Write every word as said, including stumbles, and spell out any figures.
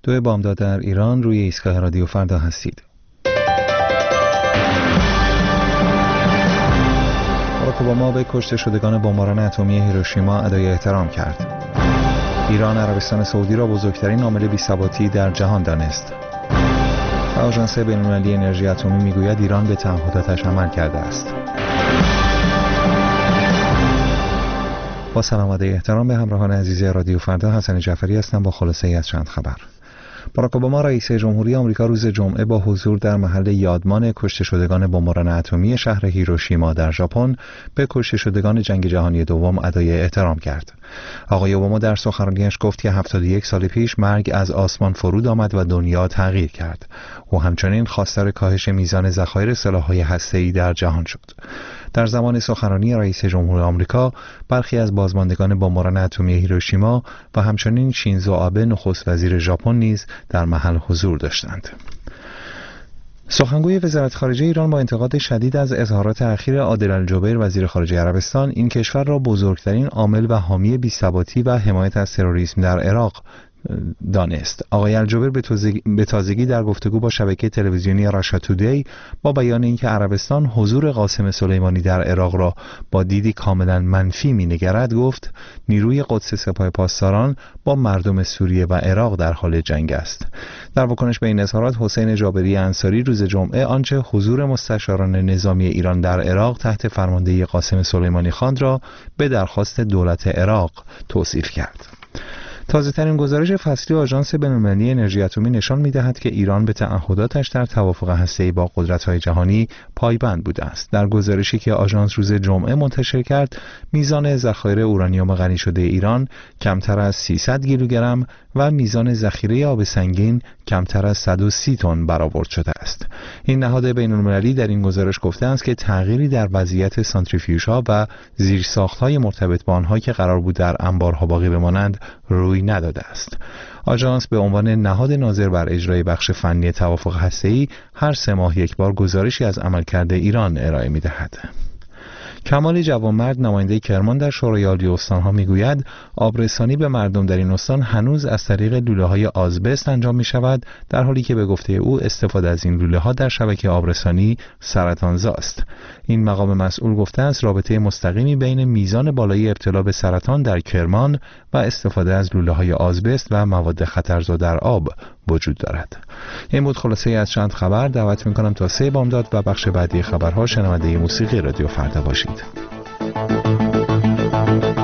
دو بامداد در ایران، روی ایستگاه رادیو فردا هستید. باراک اوباما به کشته شدگان بمباران اتمی هیروشیما ادای احترام کرد. ایران عربستان سعودی را بزرگترین عامل بی‌ثباتی در جهان دانست. و آژانس بین‌المللی انرژی اتمی میگوید ایران به تعهداتش عمل کرده است. با سلام و احترام به همراهان عزیز رادیو فردا، حسن جعفری هستم با خلاصه از چند خبر. باراک اوباما رئیس جمهوری آمریکا روز جمعه با حضور در محل یادمان کشته شدگان بمباران اتمی شهر هیروشیما در ژاپن به کشته شدگان جنگ جهانی دوم ادای احترام کرد. آقای اوباما در سخنرانیش گفت که هفتاد و یک سال پیش مرگ از آسمان فرود آمد و دنیا تغییر کرد. او همچنین خواستار کاهش میزان ذخایر سلاح‌های هسته‌ای در جهان شد. در زمان سخنرانی رئیس جمهور آمریکا، برخی از بازماندگان بمباران اتمی هیروشیما و همچنین شینزو آبه نخست وزیر ژاپن نیز در محل حضور داشتند. سخنگوی وزارت خارجه ایران با انتقاد شدید از اظهارات اخیر عادل الجبیر وزیر خارجه عربستان، این کشور را بزرگترین عامل و حامی بی‌ثباتی و حمایت از تروریسم در عراق دانست. آقای الجبیر به تازگی در گفتگو با شبکه تلویزیونی راشا تودی با بیان اینکه عربستان حضور قاسم سلیمانی در عراق را با دیدی کاملا منفی می‌نگرد گفت نیروی قدس سپاه پاسداران با مردم سوریه و عراق در حال جنگ است. در واکنش به این اظهارات، حسین جابری انصاری روز جمعه آنچه حضور مستشاران نظامی ایران در عراق تحت فرماندهی قاسم سلیمانی خواند را به درخواست دولت عراق توصیف کرد. تازه‌ترین گزارش فصلی آژانس بین‌المللی انرژی اتمی نشان می‌دهد که ایران به تعهداتش در توافق هسته‌ای با قدرت‌های جهانی پایبند بوده است. در گزارشی که آژانس روز جمعه منتشر کرد، میزان ذخایر اورانیوم غنی شده ایران کمتر از سیصد کیلوگرم و میزان ذخیره آب سنگین کمتر از صد و سی تن برآورد شده است. این نهاد بین‌المللی در این گزارش گفته است که تغییری در وضعیت سانتریفیوژها و زیرساخت‌های مرتبط با آنها که قرار بود در انبارها باقی بمانند روی نداده است. آژانس به عنوان نهاد ناظر بر اجرای بخش فنی توافق هسته‌ای هر سه ماه یک بار گزارشی از عملکرد ایران ارائه می‌دهد. کمال جوانمرد، نماینده کرمان در شورای عالی استان‌ها میگوید آبرسانی به مردم در این استان هنوز از طریق لوله‌های آزبست انجام می‌شود، در حالی که به گفته او استفاده از این لوله‌ها در شبکه آبرسانی سرطانزاست. این مقام مسئول گفته است رابطه مستقیمی بین میزان بالای ابتلا به سرطان در کرمان و استفاده از لوله‌های آزبست و مواد خطرزا در آب وجود دارد. این بود خلاصه از چند خبر. دعوت می‌کنم تا سه بامداد و بخش بعدی خبرها شنونده موسیقی رادیو فردا باشید.